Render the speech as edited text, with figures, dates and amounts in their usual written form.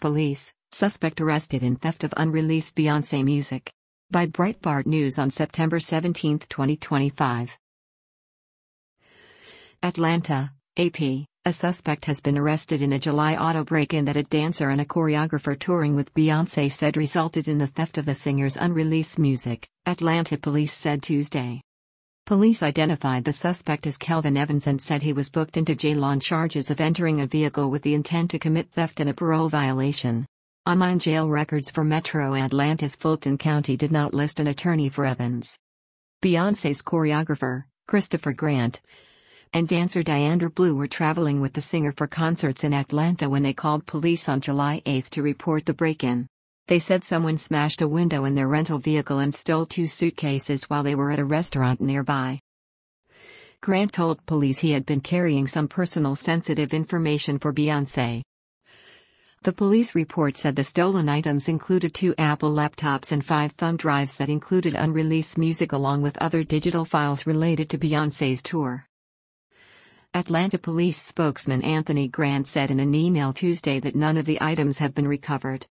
police, suspect arrested in theft of unreleased Beyoncé music. By Breitbart News on September 17, 2025. Atlanta, AP. A suspect has been arrested in a July auto break-in that a dancer and a choreographer touring with Beyoncé said resulted in the theft of the singer's unreleased music, Atlanta police said Tuesday. Police identified the suspect as Kelvin Evans and said he was booked into jail on charges of entering a vehicle with the intent to commit theft and a parole violation. Online jail records for Metro Atlanta's Fulton County did not list an attorney for Evans. Beyoncé's choreographer, Christopher Grant, and dancer Diandra Blue were traveling with the singer for concerts in Atlanta when they called police on July 8 to report the break-in. They said someone smashed a window in their rental vehicle and stole 2 suitcases while they were at a restaurant nearby. Grant told police he had been carrying some personal sensitive information for Beyoncé. The police report said the stolen items included 2 Apple laptops and 5 thumb drives that included unreleased music along with other digital files related to Beyoncé's tour. Atlanta police spokesman Anthony Grant said in an email Tuesday that none of the items have been recovered.